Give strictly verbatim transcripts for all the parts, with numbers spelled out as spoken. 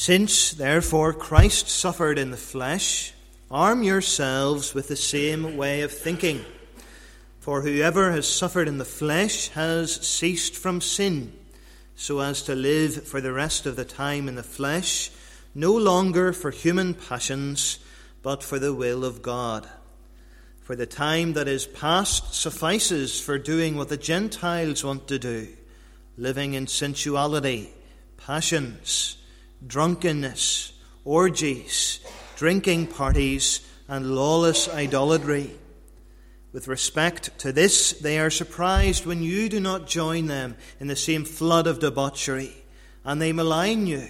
Since, therefore, Christ suffered in the flesh, arm yourselves with the same way of thinking. For whoever has suffered in the flesh has ceased from sin, so as to live for the rest of the time in the flesh, no longer for human passions, but for the will of God. For the time that is past suffices for doing what the Gentiles want to do, living in sensuality, passions, drunkenness, orgies, drinking parties, and lawless idolatry. With respect to this, they are surprised when you do not join them in the same flood of debauchery, and they malign you.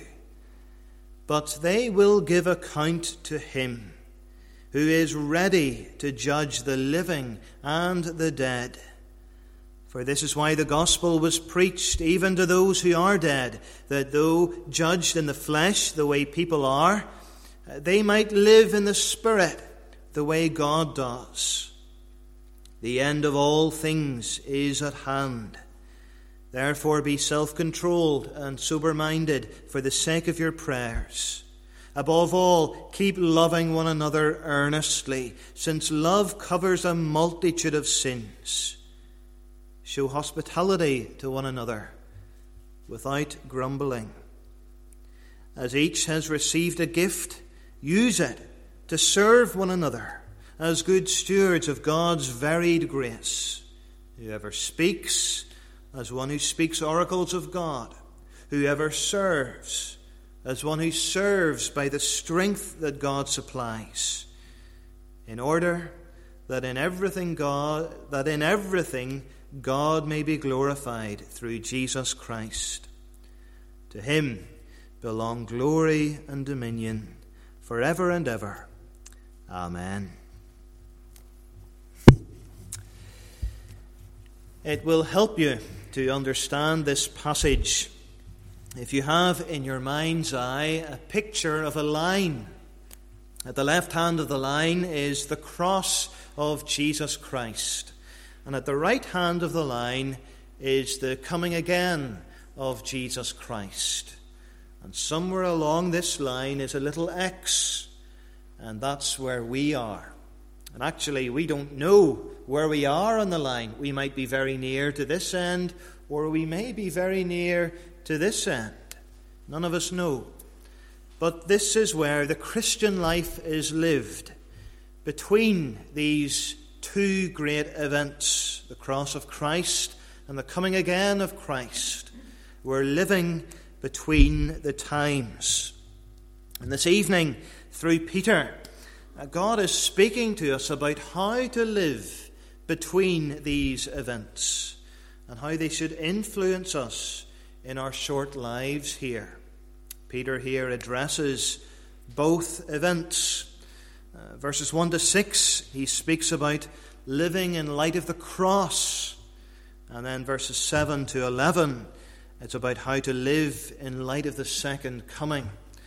But they will give account to him who is ready to judge the living and the dead. For this is why the gospel was preached even to those who are dead, that though judged in the flesh the way people are, they might live in the spirit the way God does. The end of all things is at hand. Therefore be self-controlled and sober-minded for the sake of your prayers. Above all, keep loving one another earnestly, since love covers a multitude of sins. Show hospitality to one another without grumbling. As each has received a gift, use it to serve one another as good stewards of God's varied grace. Whoever speaks, as one who speaks oracles of God. Whoever serves, as one who serves by the strength that God supplies, in order that in everything God that in everything God may be glorified through Jesus Christ. To him belong glory and dominion forever and ever. Amen. It will help you to understand this passage if you have in your mind's eye a picture of a line. At the left hand of the line is the cross of Jesus Christ. And at the right hand of the line is the coming again of Jesus Christ. And somewhere along this line is a little X, and that's where we are. And actually, we don't know where we are on the line. We might be very near to this end, or we may be very near to this end. None of us know. But this is where the Christian life is lived, between these two great events, the cross of Christ and the coming again of Christ. We're living between the times. And this evening, through Peter, God is speaking to us about how to live between these events and how they should influence us in our short lives here. Peter here addresses both events. Uh, verses one to six, he speaks about living in light of the cross. And then verses seven to eleven, it's about how to live in light of the second coming.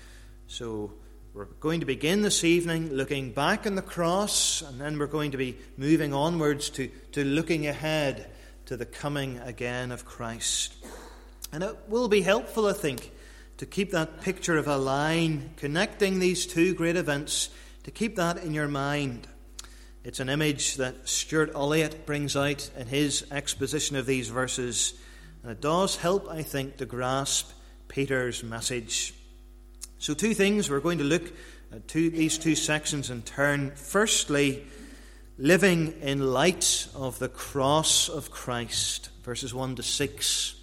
So we're going to begin this evening looking back on the cross, and then we're going to be moving onwards to, to looking ahead to the coming again of Christ. And it will be helpful, I think, to keep that picture of a line connecting these two great events, to keep that in your mind. It's an image that Stuart Olliott brings out in his exposition of these verses, and it does help, I think, to grasp Peter's message. So two things, we're going to look at two, these two sections in turn. Firstly, living in light of the cross of Christ, verses one to six.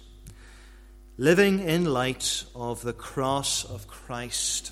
Living in light of the cross of Christ.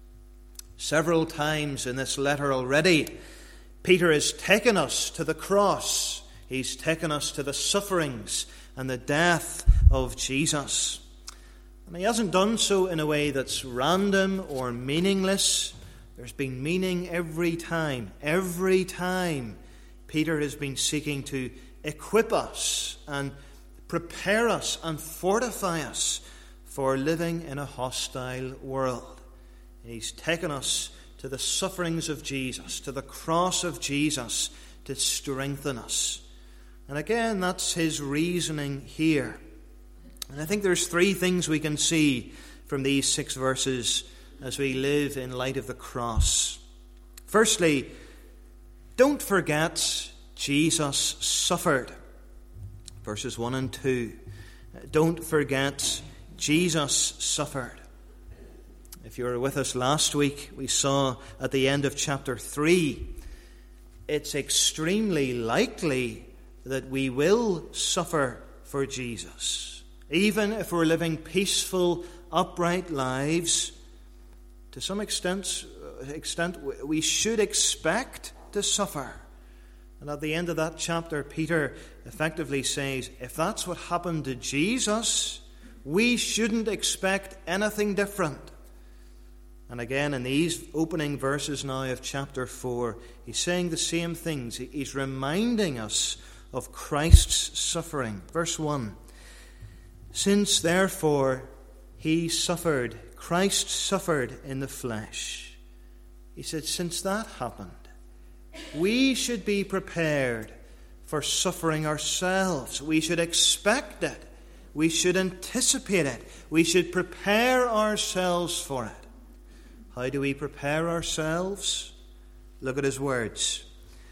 Several times in this letter already, Peter has taken us to the cross. He's taken us to the sufferings and the death of Jesus. And he hasn't done so in a way that's random or meaningless. There's been meaning every time. Every time Peter has been seeking to equip us and prepare us and fortify us for living in a hostile world. He's taken us to the sufferings of Jesus, to the cross of Jesus, to strengthen us. And again, that's his reasoning here. And I think there's three things we can see from these six verses as we live in light of the cross. Firstly, don't forget Jesus suffered. Verses one and two. Don't forget Jesus suffered. If you were with us last week, we saw at the end of chapter three, it's extremely likely that we will suffer for Jesus. Even if we're living peaceful, upright lives, to some extent, extent we should expect to suffer. And at the end of that chapter, Peter effectively says, if that's what happened to Jesus, we shouldn't expect anything different. And again, in these opening verses now of chapter four, he's saying the same things. He's reminding us of Christ's suffering. Verse one, since therefore he suffered, Christ suffered in the flesh. He said, since that happened, we should be prepared for suffering ourselves. We should expect it. We should anticipate it. We should prepare ourselves for it. How do we prepare ourselves? Look at his words.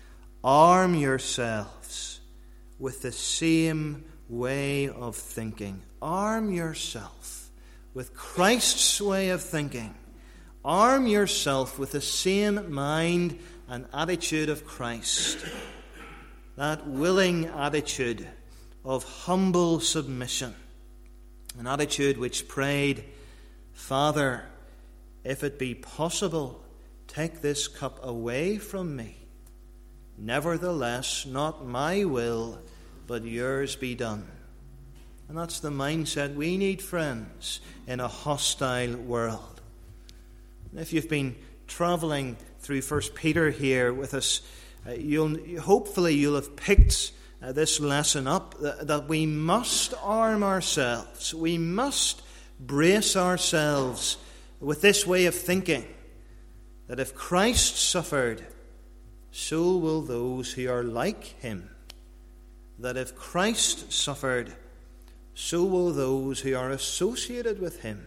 Arm yourselves with the same way of thinking. Arm yourself with Christ's way of thinking. Arm yourself with the same mind and attitude of Christ. That willing attitude of humble submission. An attitude which prayed, Father, if it be possible, take this cup away from me. Nevertheless, not my will, but yours be done. And that's the mindset we need, friends, in a hostile world. If you've been travelling through First Peter here with us, uh, you'll hopefully you'll have picked uh, this lesson up, that, that we must arm ourselves. We must brace ourselves with this way of thinking, that if Christ suffered, so will those who are like him. That if Christ suffered, so will those who are associated with him.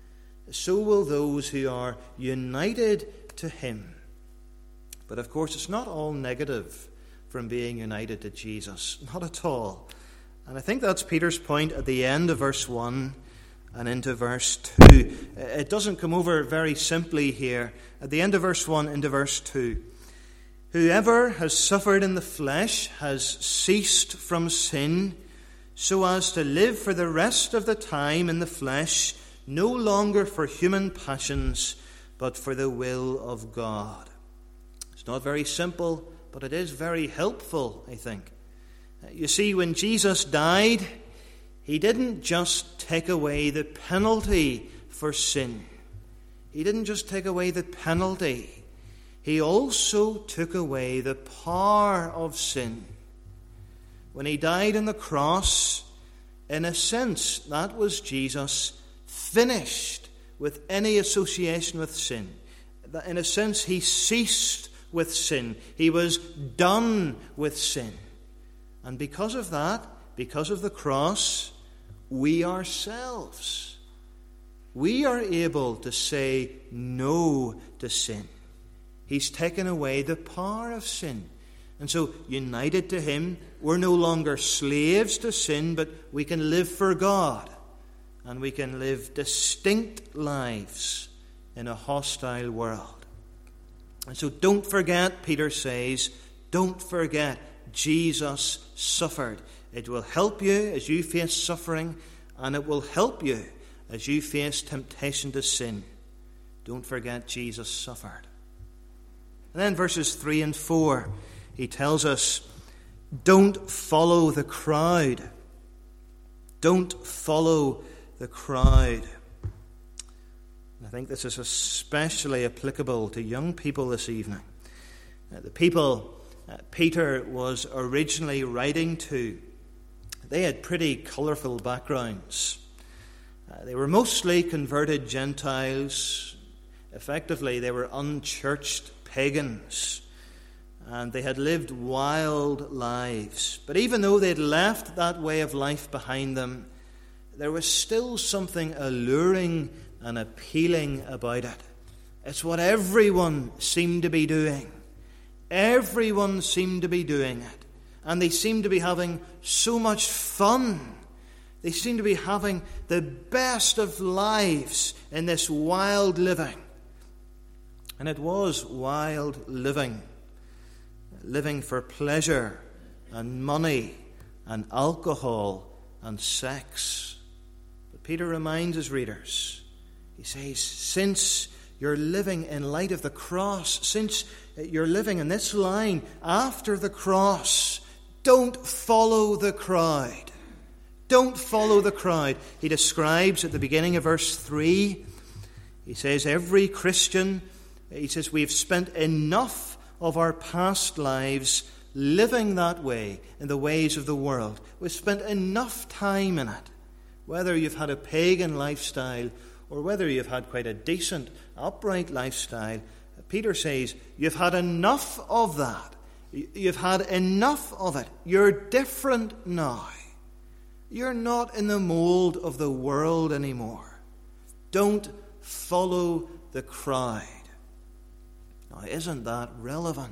So will those who are united to him. But of course, it's not all negative from being united to Jesus. Not at all. And I think that's Peter's point at the end of verse one and into verse two. It doesn't come over very simply here. At the end of verse one into verse two. Whoever has suffered in the flesh has ceased from sin, so as to live for the rest of the time in the flesh, no longer for human passions, but for the will of God. It's not very simple, but it is very helpful, I think. You see, when Jesus died, he didn't just take away the penalty for sin. He didn't just take away the penalty. He also took away the power of sin. When he died on the cross, in a sense, that was Jesus finished with any association with sin. In a sense, he ceased with sin. He was done with sin. And because of that, because of the cross, we ourselves, we are able to say no to sin. He's taken away the power of sin. And so, united to him, we're no longer slaves to sin, but we can live for God. And we can live distinct lives in a hostile world. And so don't forget, Peter says, don't forget Jesus suffered. It will help you as you face suffering, and it will help you as you face temptation to sin. Don't forget Jesus suffered. And then verses three and four, he tells us, don't follow the crowd. Don't follow the crowd. I think this is especially applicable to young people this evening. Uh, the people uh, Peter was originally writing to, they had pretty colourful backgrounds. Uh, they were mostly converted Gentiles. Effectively, they were unchurched pagans. And they had lived wild lives. But even though they'd left that way of life behind them, there was still something alluring and appealing about it. It's what everyone seemed to be doing. Everyone seemed to be doing it. And they seemed to be having so much fun. They seemed to be having the best of lives in this wild living. And it was wild living. Living for pleasure and money and alcohol and sex. But Peter reminds his readers, he says, since you're living in light of the cross, since you're living in this line after the cross, don't follow the crowd. Don't follow the crowd. He describes at the beginning of verse three, he says, every Christian, he says, we've spent enough of our past lives living that way, in the ways of the world. We've spent enough time in it. Whether you've had a pagan lifestyle or whether you've had quite a decent, upright lifestyle, Peter says, you've had enough of that. You've had enough of it. You're different now. You're not in the mold of the world anymore. Don't follow the crowd. Now, isn't that relevant?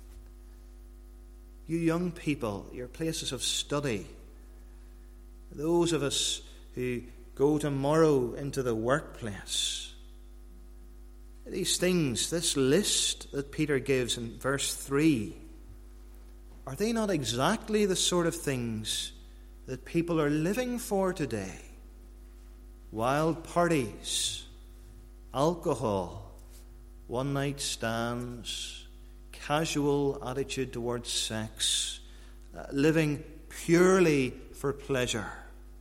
You young people, your places of study, those of us who go tomorrow into the workplace, these things, this list that Peter gives in verse three, are they not exactly the sort of things that people are living for today? Wild parties, alcohol, one-night stands, casual attitude towards sex, uh, living purely for pleasure.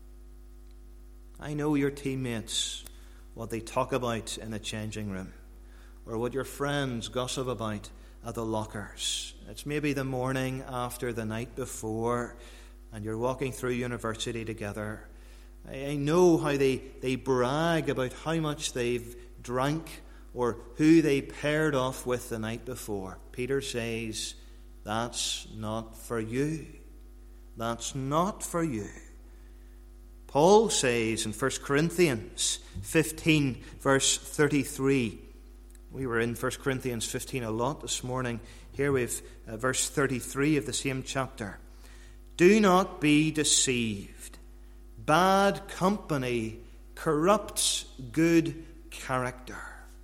I know your teammates, what they talk about in the changing room, or what your friends gossip about at the lockers. It's maybe the morning after the night before, and you're walking through university together. I, I know how they, they brag about how much they've drank or who they paired off with the night before. Peter says, that's not for you. That's not for you. Paul says in First Corinthians fifteen, verse thirty-three, we were in First Corinthians fifteen a lot this morning. Here we have uh, verse thirty-three of the same chapter. Do not be deceived. Bad company corrupts good character.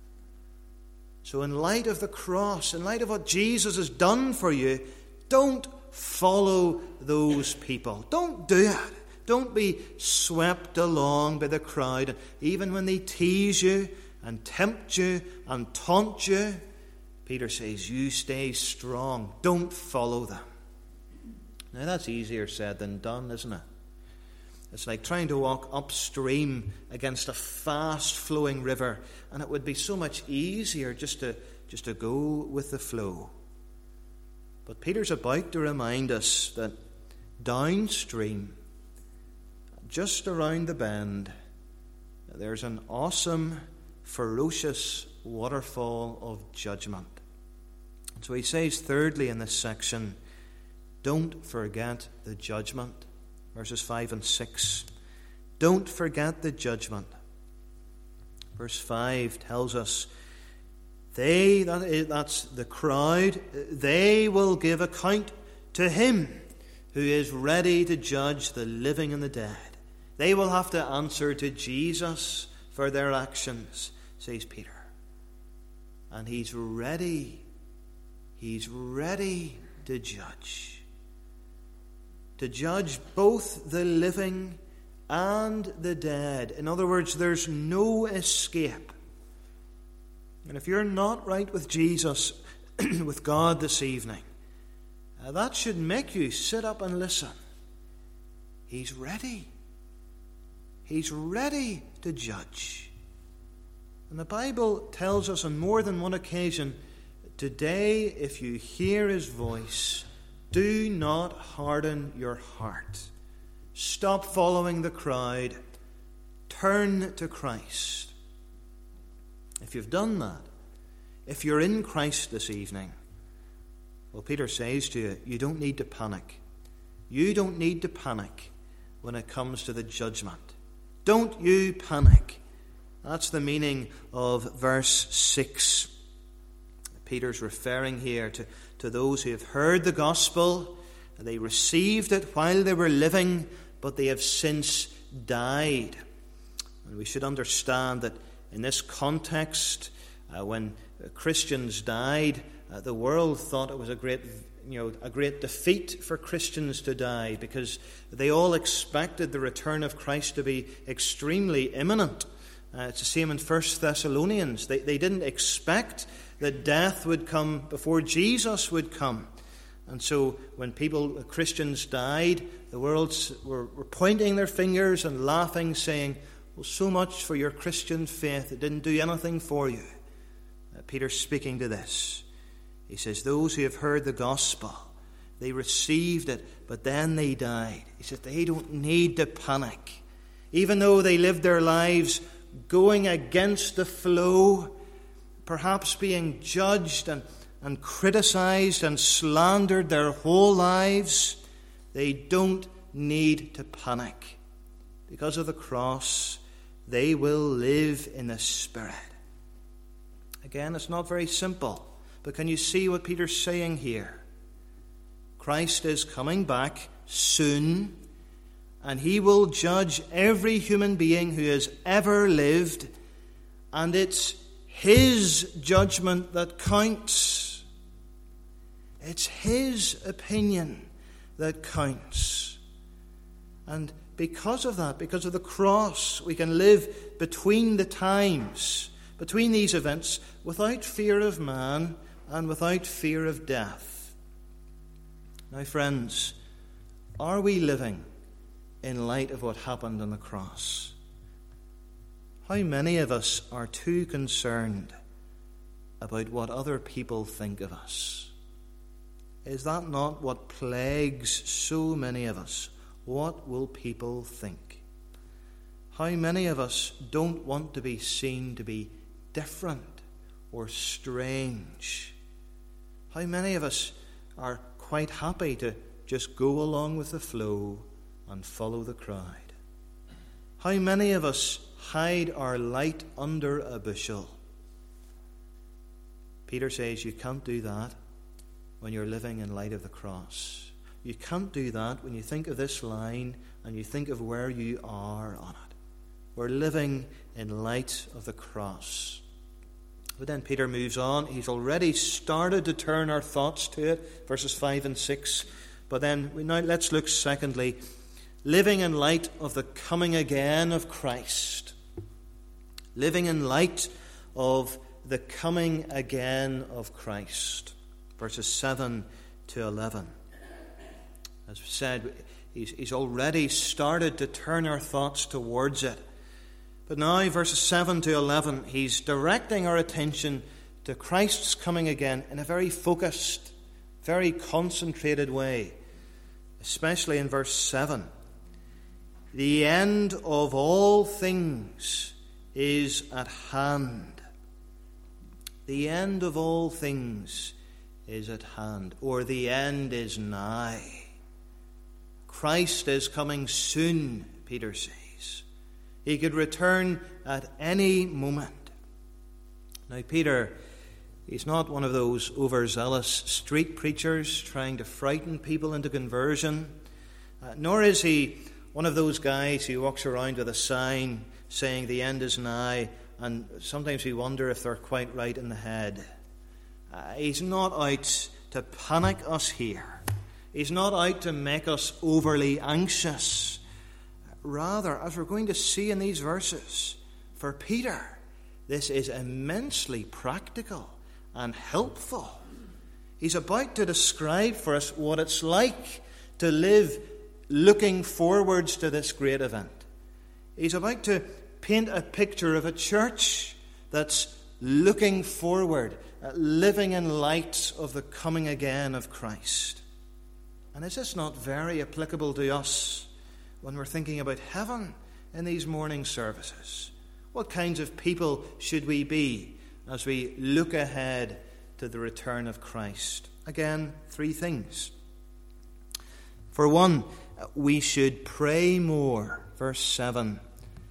So in light of the cross, in light of what Jesus has done for you, don't follow those people. Don't do it. Don't be swept along by the crowd, even when they tease you and tempt you and taunt you. Peter says, you stay strong. Don't follow them. Now that's easier said than done, isn't it? It's like trying to walk upstream against a fast-flowing river, and it would be so much easier just to, just to go with the flow. But Peter's about to remind us that downstream, just around the bend, there's an awesome, ferocious waterfall of judgment. So he says, thirdly, in this section, don't forget the judgment. Verses five and six. Don't forget the judgment. Verse five tells us, they, that is, that's the crowd, they will give account to him who is ready to judge the living and the dead. They will have to answer to Jesus for their actions, says Peter. And he's ready. He's ready to judge. To judge both the living and the dead. In other words, there's no escape. And if you're not right with Jesus, with God this evening, uh, that should make you sit up and listen. He's ready. He's ready to judge. And the Bible tells us on more than one occasion, today, if you hear his voice, do not harden your heart. Stop following the crowd. Turn to Christ. If you've done that, if you're in Christ this evening, well, Peter says to you, you don't need to panic. You don't need to panic when it comes to the judgment. Don't you panic. That's the meaning of verse six. Peter's referring here to, to those who have heard the gospel. They received it while they were living, but they have since died. And we should understand that in this context, uh, when Christians died, uh, the world thought it was a great, you know, a great defeat for Christians to die, because they all expected the return of Christ to be extremely imminent. Uh, it's the same in First Thessalonians. They, they didn't expect that death would come before Jesus would come. And so when people, Christians died, the world were, were pointing their fingers and laughing, saying, well, so much for your Christian faith. It didn't do anything for you. Uh, Peter's speaking to this. He says, those who have heard the gospel, they received it, but then they died. He says they don't need to panic. Even though they lived their lives going against the flow, perhaps being judged and, and criticized and slandered their whole lives, they don't need to panic. Because of the cross, they will live in the Spirit. Again, it's not very simple, but can you see what Peter's saying here? Christ is coming back soon, and he will judge every human being who has ever lived, and it's his judgment that counts. It's his opinion that counts. And because of that, because of the cross, we can live between the times, between these events, without fear of man and without fear of death. Now, friends, are we living in light of what happened on the cross? How many of us are too concerned about what other people think of us? Is that not what plagues so many of us? What will people think? How many of us don't want to be seen to be different or strange? How many of us are quite happy to just go along with the flow and follow the crowd? How many of us hide our light under a bushel? Peter says you can't do that when you're living in light of the cross. You can't do that when you think of this line and you think of where you are on it. We're living in light of the cross. But then Peter moves on. He's already started to turn our thoughts to it, verses five and six. But then we now let's look secondly, living in light of the coming again of Christ. Living in light of the coming again of Christ. Verses seven to eleven. As we said, he's, he's already started to turn our thoughts towards it. But now, verses seven to eleven, he's directing our attention to Christ's coming again in a very focused, very concentrated way. Especially in verse seven. The end of all things is at hand. The end of all things is at hand, or the end is nigh. Christ is coming soon, Peter says. He could return at any moment. Now, Peter, he's not one of those overzealous street preachers trying to frighten people into conversion, uh, nor is he one of those guys who walks around with a sign saying the end is nigh, and sometimes we wonder if they're quite right in the head. Uh, he's not out to panic us here. He's not out to make us overly anxious. Rather, as we're going to see in these verses, for Peter, this is immensely practical and helpful. He's about to describe for us what it's like to live looking forwards to this great event. He's about to paint a picture of a church that's looking forward, uh, living in light of the coming again of Christ. And is this not very applicable to us when we're thinking about heaven in these morning services? What kinds of people should we be as we look ahead to the return of Christ? Again, three things. For one, we should pray more. Verse seven.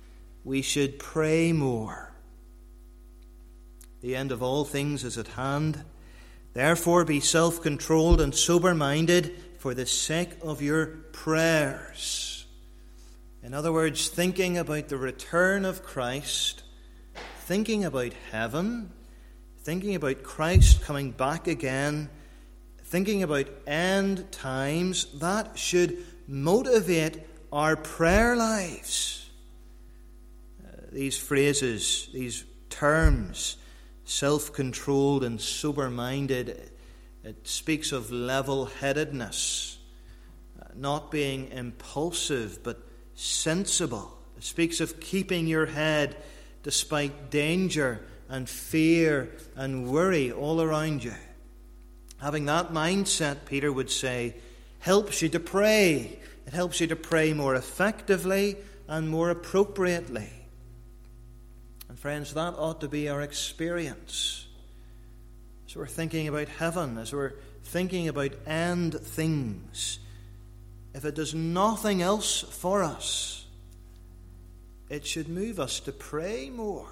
we should pray more. The end of all things is at hand. Therefore be self-controlled and sober-minded for the sake of your prayers. In other words, thinking about the return of Christ, thinking about heaven, thinking about Christ coming back again, thinking about end times, that should motivate our prayer lives. Uh, these phrases, these terms, self-controlled and sober-minded, it speaks of level-headedness, uh, not being impulsive but sensible. It speaks of keeping your head despite danger and fear and worry all around you. Having that mindset, Peter would say, helps you to pray. It helps you to pray more effectively and more appropriately. And friends, that ought to be our experience. As we're thinking about heaven, as we're thinking about end things, if it does nothing else for us, it should move us to pray more.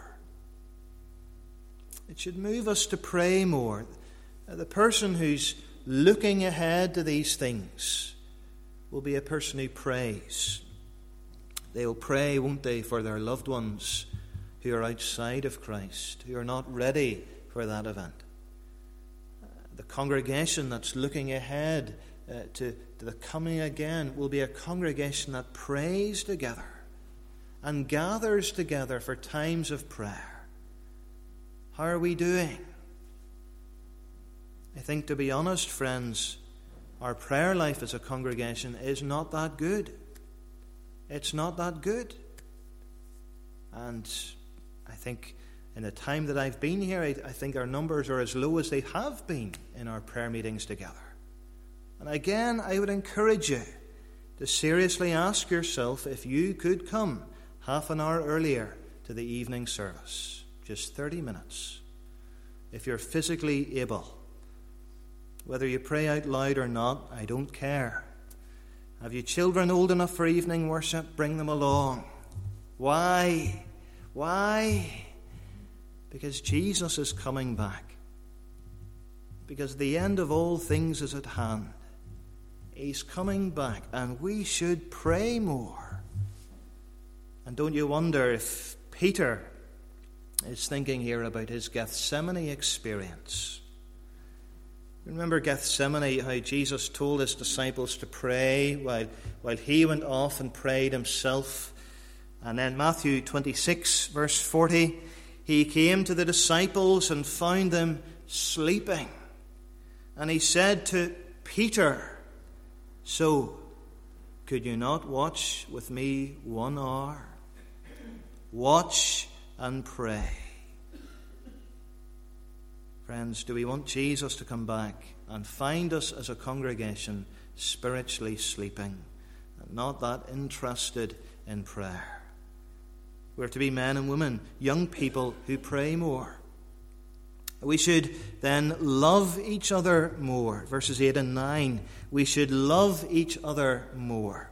It should move us to pray more. The person who's looking ahead to these things will be a person who prays. They will pray, won't they, for their loved ones who are outside of Christ, who are not ready for that event. The congregation that's looking ahead uh, to, to the coming again will be a congregation that prays together and gathers together for times of prayer. How are we doing? I think, to be honest, friends, our prayer life as a congregation is not that good. It's not that good. And I think in the time that I've been here, I, I think our numbers are as low as they have been in our prayer meetings together. And again, I would encourage you to seriously ask yourself if you could come half an hour earlier to the evening service. Just thirty minutes. If you're physically able. Whether you pray out loud or not, I don't care. Have you children old enough for evening worship? Bring them along. Why? Why? Because Jesus is coming back. Because the end of all things is at hand. He's coming back, and we should pray more. And don't you wonder if Peter is thinking here about his Gethsemane experience. Remember Gethsemane, how Jesus told his disciples to pray while, while he went off and prayed himself. And then Matthew twenty-six, verse forty, he came to the disciples and found them sleeping. And he said to Peter, "So, could you not watch with me one hour? Watch and pray." Friends, do we want Jesus to come back and find us as a congregation spiritually sleeping and not that interested in prayer? We're to be men and women, young people who pray more. We should then love each other more. Verses eight and nine. We should love each other more.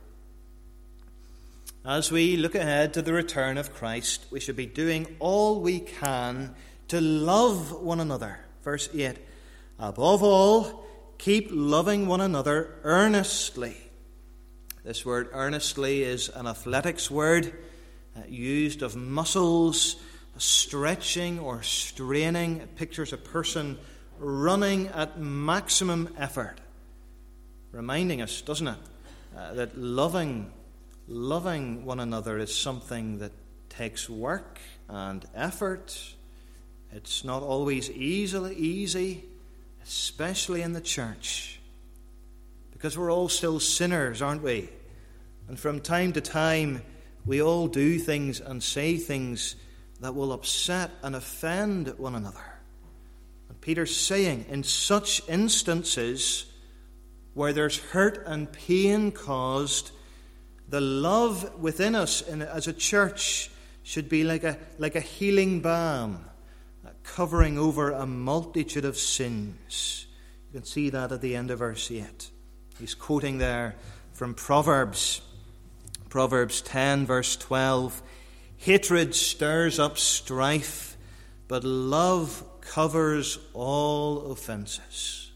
As we look ahead to the return of Christ, we should be doing all we can to love one another. Verse eight. Above all, keep loving one another earnestly. This word earnestly is an athletics word uh, used of muscles, stretching or straining. It pictures a person running at maximum effort. Reminding us, doesn't it, uh, that loving, loving one another is something that takes work and effort. It's not always easily easy, especially in the church, because we're all still sinners, aren't we? And from time to time, we all do things and say things that will upset and offend one another. And Peter's saying, in such instances where there's hurt and pain caused, the love within us in, as a church should be like a, like a healing balm, covering over a multitude of sins. You can see that at the end of verse eight. He's quoting there from Proverbs. Proverbs ten, verse twelve. Hatred stirs up strife, but love covers all offenses.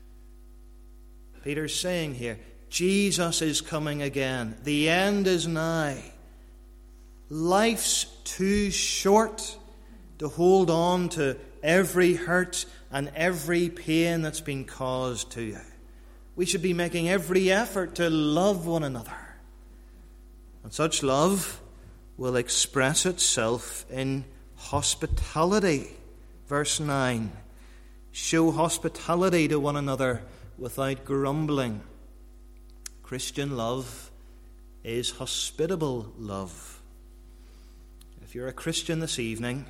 Peter's saying here, Jesus is coming again. The end is nigh. Life's too short to hold on to every hurt and every pain that's been caused to you. We should be making every effort to love one another. And such love will express itself in hospitality. Verse nine, show hospitality to one another without grumbling. Christian love is hospitable love. If you're a Christian this evening,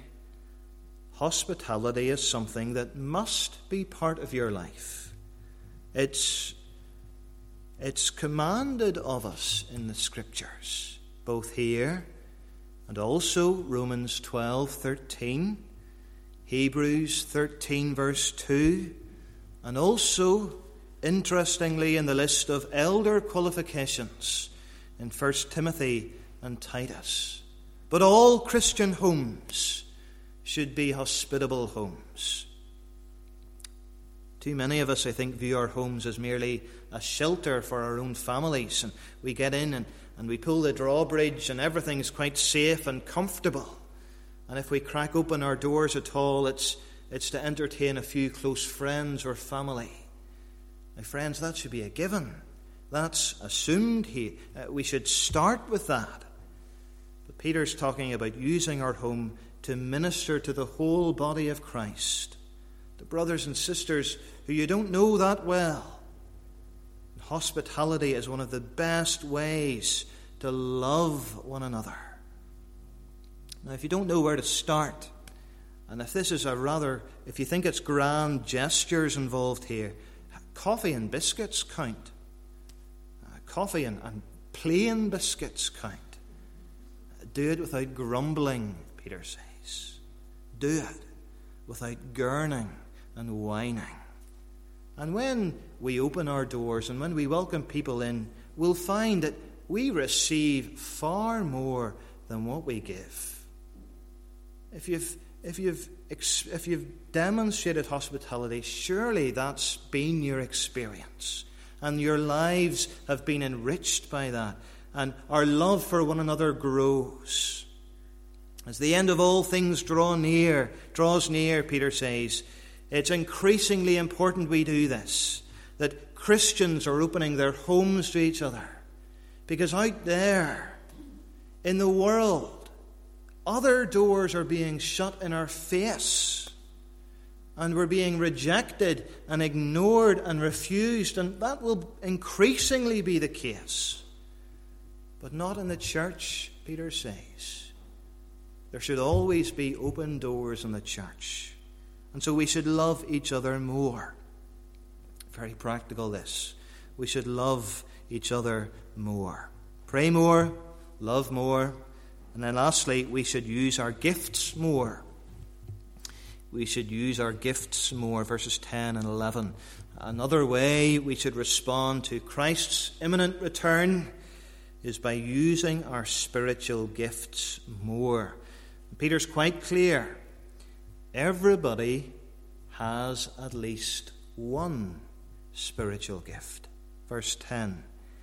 hospitality is something that must be part of your life. It's, it's commanded of us in the Scriptures, both here and also Romans twelve thirteen, Hebrews thirteen verse two, and also, interestingly, in the list of elder qualifications in First Timothy and Titus. But all Christian homes should be hospitable homes. Too many of us, I think, view our homes as merely a shelter for our own families, and we get in and, and we pull the drawbridge and everything's quite safe and comfortable. And if we crack open our doors at all, it's, it's to entertain a few close friends or family. My friends, that should be a given. That's assumed here. Uh, we should start with that. But Peter's talking about using our home to minister to the whole body of Christ, the brothers and sisters who you don't know that well. And hospitality is one of the best ways to love one another. Now, if you don't know where to start, and if this is a rather, if you think it's grand gestures involved here, coffee and biscuits count. Uh, coffee and, and plain biscuits count. Do it without grumbling, Peter says. Do it without gurning and whining. And when we open our doors and when we welcome people in, we'll find that we receive far more than what we give. If you've, if you've, if you've demonstrated hospitality, surely that's been your experience. And your lives have been enriched by that. And our love for one another grows. As the end of all things draw near, draws near, Peter says, it's increasingly important we do this. That Christians are opening their homes to each other. Because out there, in the world, other doors are being shut in our face. And we're being rejected and ignored and refused. And that will increasingly be the case. But not in the church, Peter says. There should always be open doors in the church. And so we should love each other more. Very practical, this. We should love each other more. Pray more, love more. And then lastly, we should use our gifts more. We should use our gifts more, verses ten and eleven. Another way we should respond to Christ's imminent return is by using our spiritual gifts more. Peter's quite clear. Everybody has at least one spiritual gift. Verse ten.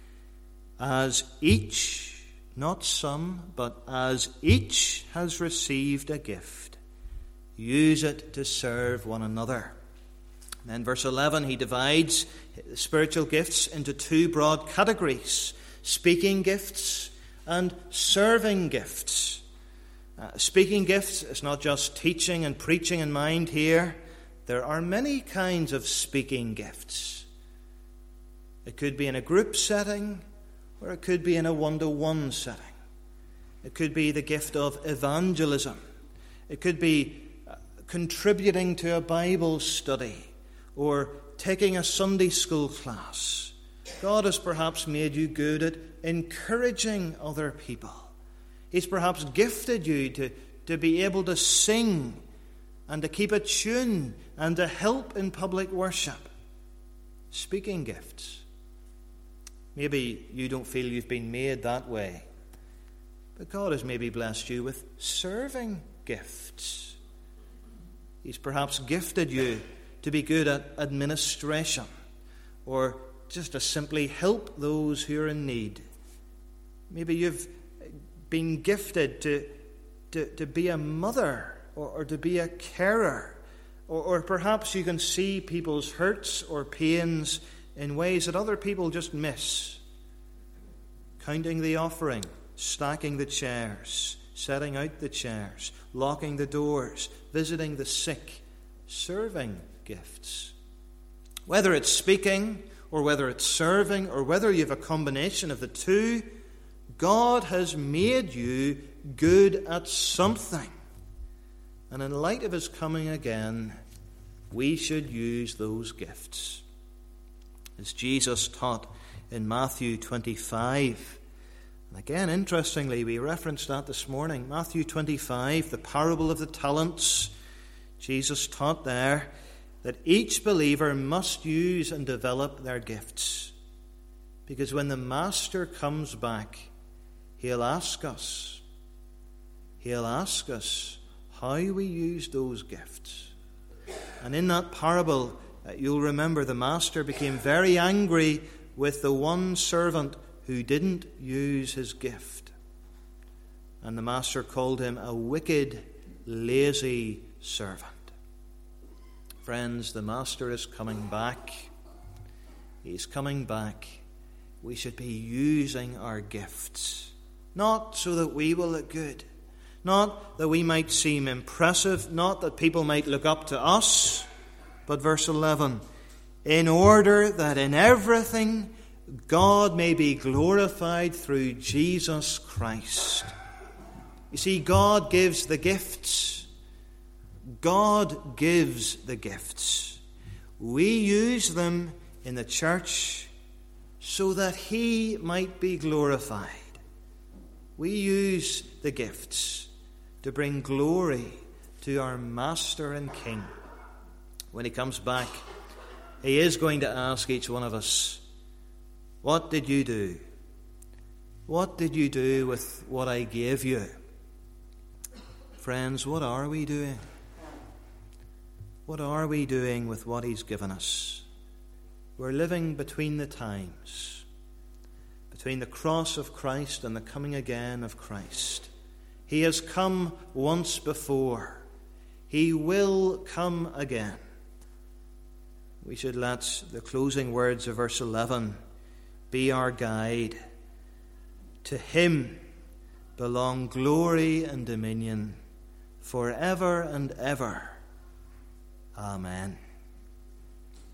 As each, not some, but as each has received a gift, use it to serve one another. And then verse eleven, he divides spiritual gifts into two broad categories: speaking gifts and serving gifts. Uh, speaking gifts is not just teaching and preaching in mind here. There are many kinds of speaking gifts. It could be in a group setting, or it could be in a one-to-one setting. It could be the gift of evangelism. It could be uh, contributing to a Bible study, or taking a Sunday school class. God has perhaps made you good at encouraging other people. He's perhaps gifted you to, to be able to sing and to keep a tune and to help in public worship. Speaking gifts. Maybe you don't feel you've been made that way. But God has maybe blessed you with serving gifts. He's perhaps gifted you to be good at administration, or just to simply help those who are in need. Maybe you've been gifted to, to, to be a mother, or, or to be a carer, or, or perhaps you can see people's hurts or pains in ways that other people just miss. Counting the offering, stacking the chairs, setting out the chairs, locking the doors, visiting the sick, serving gifts. Whether it's speaking, or whether it's serving, or whether you have a combination of the two, God has made you good at something. And in light of his coming again, we should use those gifts. As Jesus taught in Matthew twenty-five, and again, interestingly, we referenced that this morning. Matthew twenty-five, the parable of the talents. Jesus taught there that each believer must use and develop their gifts. Because when the Master comes back, he'll ask us, he'll ask us how we use those gifts. And in that parable, uh, you'll remember the Master became very angry with the one servant who didn't use his gift. And the Master called him a wicked, lazy servant. Friends, the Master is coming back. He's coming back. We should be using our gifts, not so that we will look good, not that we might seem impressive, not that people might look up to us, but verse eleven, in order that in everything God may be glorified through Jesus Christ. You see, God gives the gifts. God gives the gifts. We use them in the church so that he might be glorified. We use the gifts to bring glory to our Master and King. When he comes back, he is going to ask each one of us, what did you do? What did you do with what I gave you? Friends, what are we doing? What are we doing with what he's given us? We're living between the times, between the cross of Christ and the coming again of Christ. He has come once before. He will come again. We should let the closing words of verse eleven be our guide. To him belong glory and dominion forever and ever. Amen.